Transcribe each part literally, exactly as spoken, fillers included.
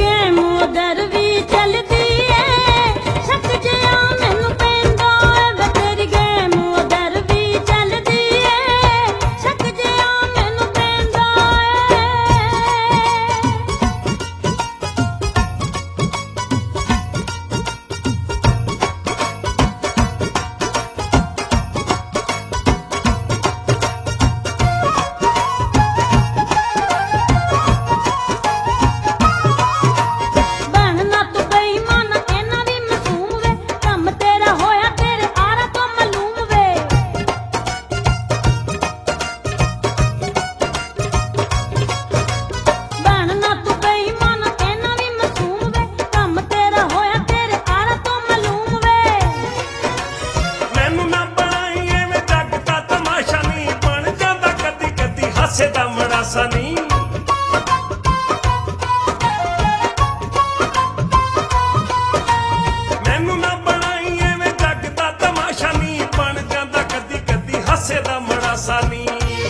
Game ਉਧਰ ਵੀ ਚੱਲਦੀ ਏ, ਸ਼ੱਕ ਜਿਹਾ ਮੈਨੂੰ ਪੈਂਦਾ ਏ ਵੇ ਤੇਰੀ ਗੇਮ ਉਧਰ ਵੀ ਚੱਲਦੀ ਏ, ਸ਼ੱਕ ਜਿਹਾ ਮੈਨੂੰ ਪੈਂਦਾ ਹਾਸੇ ਦਾ ਮੜਾਸਾ ਨੀ ਮੈਨੂੰ ਨਾ ਬਣਾਈ ਐਵੇਂ ਜੱਗ ਦਾ ਤਮਾਸ਼ਾ ਨੀ ਬਣ ਜਾਂਦਾ ਕਦੀ ਕਦੀ ਹਾਸੇ ਦਾ ਮੜਾਸਾ ਨੀ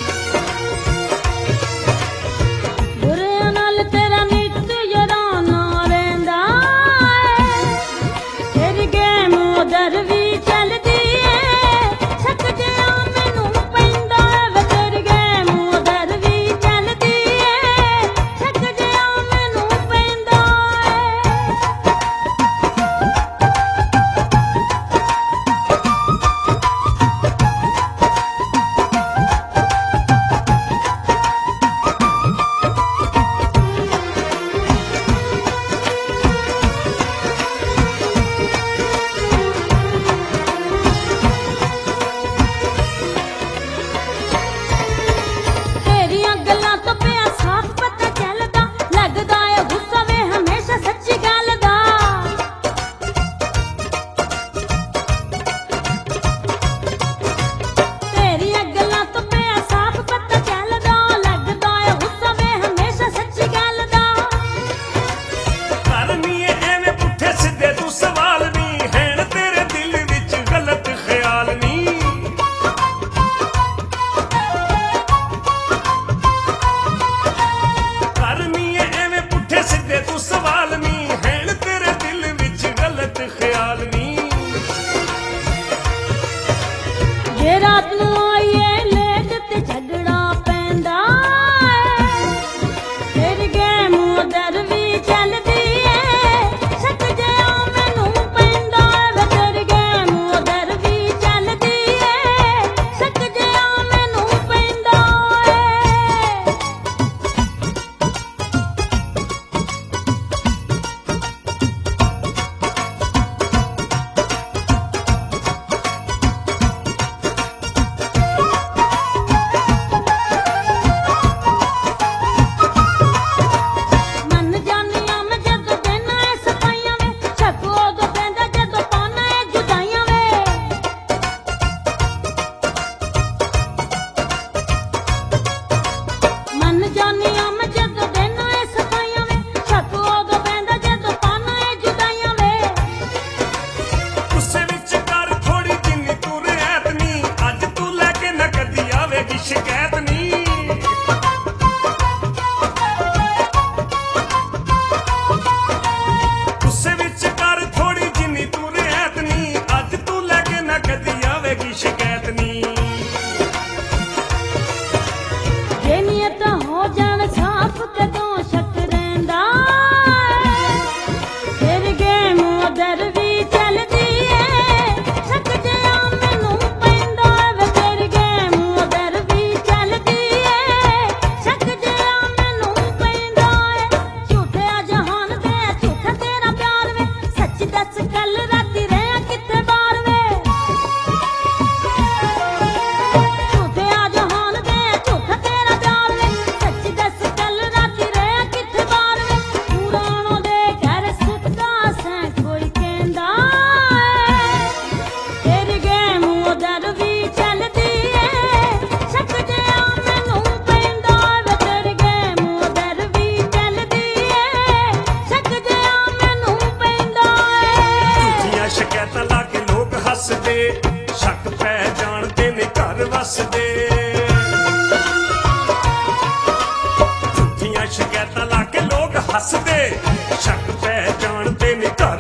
ਬੁਰਿਆਂ ਨਾਲ ਤੇਰਾ ਨਿੱਤ ਯਾਰਾਨਾ ਰਹਿੰਦਾ ਏ, ਤੇਰੀ ਗੇਮ ਉਧਰ ਵੀ ਚੱਲਦੀ ਏ, ਸ਼ੱਕ ਜਿਹਾ ਮੈਨੂੰ ਪੈਂਦਾ ਵੇ ਤੇਰੀ ਗੇਮ ਉਧਰ ਵੀ ਚੱਲਦੀ ਏ, ਸ਼ੱਕ ਜਿਹਾ ਮੈਨੂੰ ਪੈਂਦਾ ਤੇਰੀਆਂ ਗੱਲਾਂ ਤੋਂ ਪਿਆ ਸਾਫ਼ ਪਤਾ ਚੱਲਦਾ, ਲੱਗਦਾ ਏ ਗੁੱਸਾ ਵੇ ਹਮੇਸ਼ਾ ਸੱਚੀ ਗੱਲ ਦਾ। ਤੇਰੀਆਂ ਗੱਲਾਂ ਤੋਂ ਪਿਆ ਸਾਫ਼ ਪਤਾ ਚੱਲਦਾ, ਲੱਗਦਾ ਏ ਗੁੱਸਾ ਵੇ ਹਮੇਸ਼ਾ ਸੱਚੀ ਗੱਲ ਦਾ। ਕਰਨੀ ਏ ਐਵੇਂ ਪੁੱਠੇ ਸਿੱਧੇ ਤੂੰ ਸਵਾਲ ਨੀ, ਹੈਣ ਤੇਰੇ ਦਿਲ ਵਿੱਚ ਗਲਤ ਖਿਆਲ ਨੀ ਕਰਨੀ ਏ ਐਵੇਂ ਪੁੱਠੇ ਸਿੱਧੇ ਤੂੰ ਸਵਾਲ ਨੀ, ਹੈਣ ਤੇਰੇ ਦਿਲ ਵਿੱਚ ਗਲਤ ਖਿਆਲ ਨੀ ਜੇ ਰਾਤ ਨੂੰ ਆਈਏ ਲੇਟ ਤੇ ਝਗੜਾ ਪੈਂਦਾ ਏ, ਤੇਰੀ ਗੇਮ ਉਧਰ ਵੀ ਚੱਲਦੀ ਏ, ਸ਼ੱਕ ਜਿਹਾ ਮੈਨੂੰ ਪੈਂਦਾ ਵੇ ਤੇਰੀ ਗੇਮ ਉਧਰ ਵੀ ਚੱਲਦੀ ਏ, ਸ਼ੱਕ ਜਿਹਾ ਮੈਨੂੰ ਪੈਂਦਾ ਏ।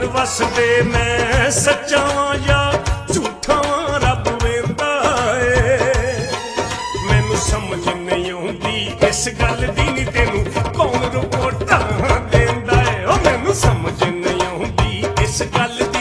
ਘਰ ਵਸਦੇ ਮੈਂ ਸੱਚਾ ਵਾਂ ਜਾਂ ਝੂਠਾ ਵਾਂ ਰੱਬ ਵੇਂਦਾ ਏ ਮੈਨੂੰ ਸਮਝ ਨਹੀਂ ਆਉਂਦੀ ਇਸ ਗੱਲ ਦੀ ਨੀ ਤੈਨੂੰ ਕੌਣ ਰਿਪੋਰਟਾਂ ਦਿੰਦਾ ਏ ਉਹ ਮੈਨੂੰ ਸਮਝ ਨਹੀਂ ਆਉਂਦੀ ਇਸ ਗੱਲ